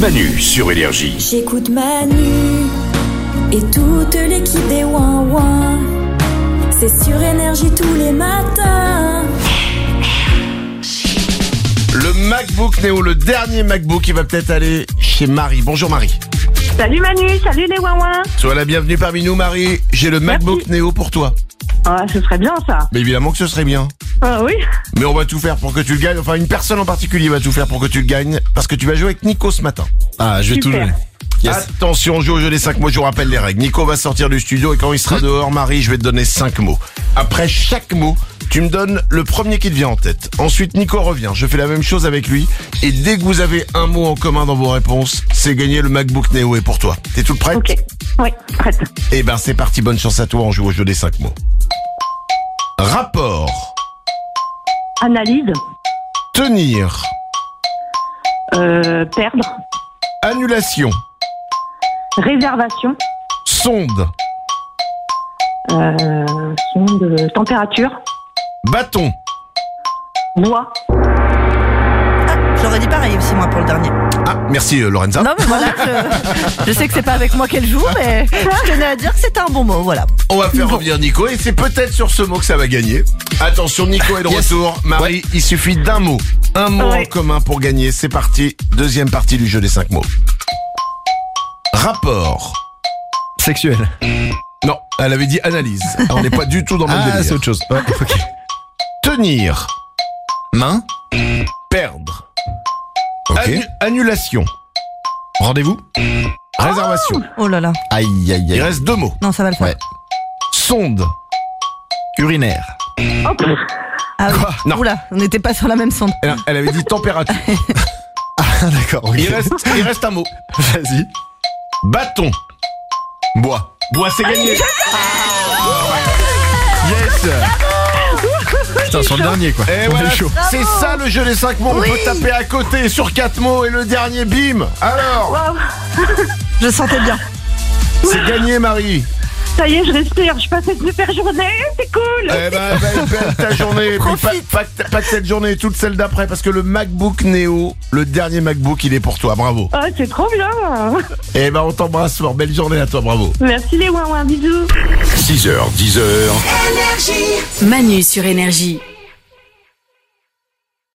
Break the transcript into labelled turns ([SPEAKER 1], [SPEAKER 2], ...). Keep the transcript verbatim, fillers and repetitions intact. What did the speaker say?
[SPEAKER 1] Manu sur Énergie.
[SPEAKER 2] J'écoute Manu et toute l'équipe des Ouin Ouin. C'est sur Énergie tous les matins.
[SPEAKER 3] Le MacBook Neo, le dernier MacBook, il va peut-être aller chez Marie. Bonjour Marie.
[SPEAKER 4] Salut Manu, salut les Ouin Ouin.
[SPEAKER 3] Sois la bienvenue parmi nous Marie. J'ai le
[SPEAKER 4] Merci.
[SPEAKER 3] MacBook Neo pour toi.
[SPEAKER 4] Ah, ce serait bien ça.
[SPEAKER 3] Mais évidemment que ce serait bien.
[SPEAKER 4] Ah oui.
[SPEAKER 3] Mais on va tout faire pour que tu le gagnes. Enfin, une personne en particulier va tout faire pour que tu le gagnes. Parce que tu vas jouer avec Nico ce matin.
[SPEAKER 5] Ah, je vais tout
[SPEAKER 4] Super.
[SPEAKER 5] jouer. Yes.
[SPEAKER 3] Attention, on joue au jeu des cinq mots, je vous rappelle les règles. Nico va sortir du studio et quand il sera dehors, Marie, je vais te donner cinq mots. Après chaque mot, tu me donnes le premier qui te vient en tête. Ensuite, Nico revient, je fais la même chose avec lui. Et dès que vous avez un mot en commun dans vos réponses, c'est gagné, le MacBook Neo est pour toi. T'es toute prête ?
[SPEAKER 4] Ok. Oui, prête.
[SPEAKER 3] Eh ben c'est parti, bonne chance à toi, on joue au jeu des cinq mots. Rapport.
[SPEAKER 4] Analyse.
[SPEAKER 3] Tenir.
[SPEAKER 4] Euh, perdre.
[SPEAKER 3] Annulation.
[SPEAKER 4] Réservation.
[SPEAKER 3] Sonde.
[SPEAKER 4] Euh, sonde. Température.
[SPEAKER 3] Bâton.
[SPEAKER 4] Bois.
[SPEAKER 6] J'aurais dit pareil aussi moi pour le dernier.
[SPEAKER 3] Ah, merci euh, Lorenza.
[SPEAKER 6] Non mais voilà, je, je sais que c'est pas avec moi qu'elle joue, mais je tenais à dire que c'était un bon mot, voilà.
[SPEAKER 3] On va faire revenir Nico et c'est peut-être sur ce mot que ça va gagner. Attention, Nico est de
[SPEAKER 5] Yes.
[SPEAKER 3] retour. Marie, il suffit d'un mot. Un mot
[SPEAKER 4] Ouais.
[SPEAKER 3] en commun pour gagner. C'est parti. Deuxième partie du jeu des cinq mots. Rapport.
[SPEAKER 5] Sexuel.
[SPEAKER 3] Non, elle avait dit analyse. Alors, on n'est pas du tout dans le même
[SPEAKER 5] Ah,
[SPEAKER 3] délire.
[SPEAKER 5] c'est autre chose. Ouais, ok.
[SPEAKER 3] Tenir.
[SPEAKER 5] Main.
[SPEAKER 3] Perdre.
[SPEAKER 5] Ok.
[SPEAKER 3] Annu- annulation.
[SPEAKER 5] Rendez-vous.
[SPEAKER 3] Réservation.
[SPEAKER 6] Oh là là,
[SPEAKER 5] Aïe, aïe,
[SPEAKER 3] Il
[SPEAKER 5] aïe.
[SPEAKER 3] reste deux mots.
[SPEAKER 6] non ça va le faire.
[SPEAKER 5] Ouais.
[SPEAKER 3] Sonde.
[SPEAKER 5] Urinaire.
[SPEAKER 4] Hop.
[SPEAKER 6] Ah oui.
[SPEAKER 3] Non.
[SPEAKER 6] Oula, on n'était pas sur la même sonde.
[SPEAKER 3] Elle, elle avait dit température.
[SPEAKER 5] Ah, d'accord. ok.
[SPEAKER 3] Il reste, il reste un mot.
[SPEAKER 5] Vas-y.
[SPEAKER 3] Bâton.
[SPEAKER 5] Bois.
[SPEAKER 3] Bois, c'est gagné.
[SPEAKER 5] Yes. Putain, sur le dernier, quoi.
[SPEAKER 3] Et
[SPEAKER 5] On
[SPEAKER 3] voilà,
[SPEAKER 5] est chaud.
[SPEAKER 3] c'est ça le jeu des cinq mots. On
[SPEAKER 6] Oui.
[SPEAKER 3] peut taper à côté sur quatre mots et le dernier, bim. Alors,
[SPEAKER 4] Waouh.
[SPEAKER 6] Je sentais bien.
[SPEAKER 3] c'est gagné, Marie.
[SPEAKER 4] Ça y est, je respire. Je passe une super journée. C'est cool.
[SPEAKER 3] Eh ben, belle, belle ta journée. Et puis, pas,
[SPEAKER 6] Profite.
[SPEAKER 3] pas que- pas que cette journée, toute celle d'après, parce que le MacBook Neo, le dernier MacBook, il est pour toi. Bravo.
[SPEAKER 4] Ah, c'est trop bien.
[SPEAKER 3] Eh ben, on t'embrasse fort. Belle journée à toi. Bravo.
[SPEAKER 4] Merci les Ouin Ouin. Bisous.
[SPEAKER 1] six heures, dix heures.
[SPEAKER 2] Manu sur Énergie.